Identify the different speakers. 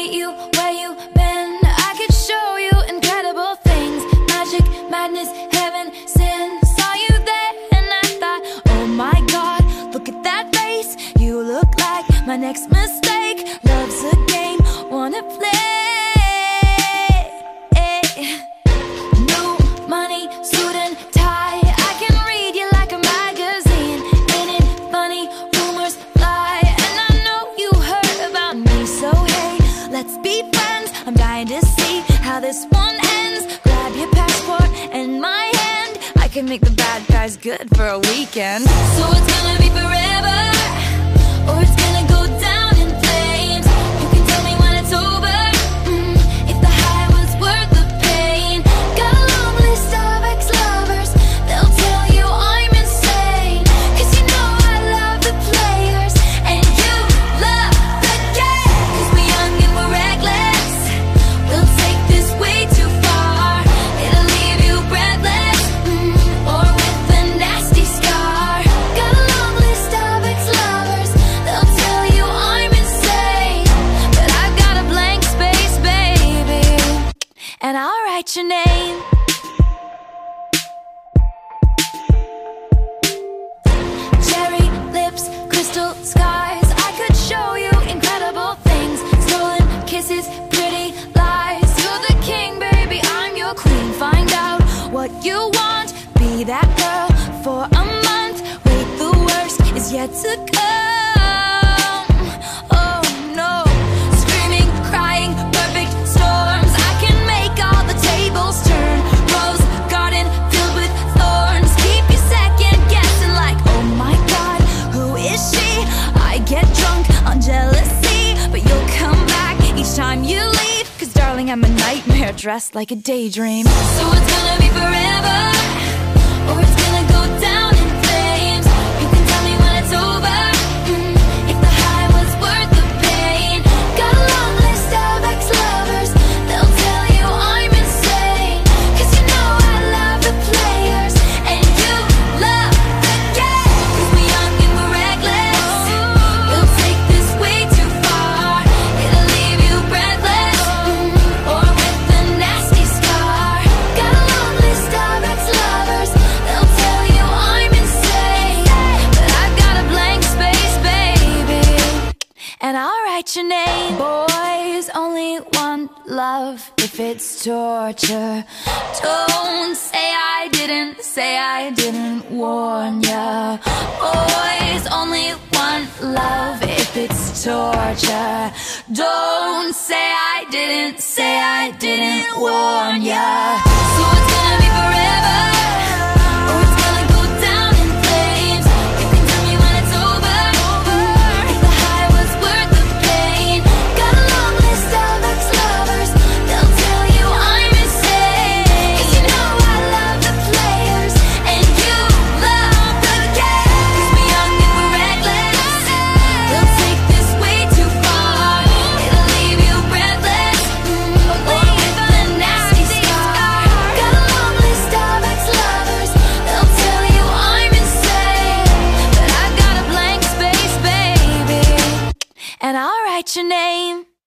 Speaker 1: meet you where you been. I could show you incredible things. Magic, madness, heaven, sin. Saw you there and I thought, oh my God, look at that face. You look like my next mistake. Love's a game, wanna play. New money, suit and tie. I can read you like a magazine. Ain't it funny? Rumors fly, and I know you heard about me. So hey, let's be friends. I'm dying to see how this one ends. Grab your passport and my hand. I can make the bad guys good for a weekend. So it's gonna be forever, or it's gonna go down in flames. You can tell me when it's over, if the high was worth the pain. Got a long list of ex-lovers, they'll tell you I'm insane. Cause you know I love the players, and you love the game. Cause we're young and we're reckless, we'll take this way too far. It'll leave you breathless, or with a nasty scar. Got a long list of ex-lovers, they'll tell you I'm insane. But I've got a blank space, baby, and I'll write your name. Cherry lips, crystal skies. I could show you incredible things. Stolen kisses, pretty lies. You're the king, baby, I'm your queen. Find out what you want, be that girl for a month. Wait, the worst is yet to come. Oh no, screaming, crying, perfect storms. I can make all the tables turn. Rose garden filled with thorns. Keep you second guessing like, oh my God, who is she? I get drunk on jealousy, but you'll come back each time you leave. Cause darling, I'm a nightmare dressed like a daydream. So it's gonna be forever, or it's gonna go down in flames. You can tell me when it's over, if the high was worth the pain. Got a long list of ex-lovers, they'll tell you I'm insane. Cause you know I love the players, and you love the game. Cause we're young and we're reckless, we'll take this way too far. It'll leave you breathless, or with a nasty scar. Got a long list of ex-lovers, they'll tell you I'm insane. But I've got a blank space, baby, and I'll write your name. Boys only want love if it's torture. Don't say I didn't warn ya. Boys only want love if it's torture. Don't say I didn't warn ya. So it's gonna be forever, or it's gonna go down in flames. You can tell me when it's over, if the high was worth the pain. Got a long list of ex-lovers, they'll tell you I'm insane. Cause you know I love the players, and you love the game. Cause we're young and we're reckless, we'll take this way too far. It'll leave you breathless, or with a nasty scar. Got a long list of ex-lovers, they'll tell you I'm insane. But I've got a blank space, baby, and I'll write your name.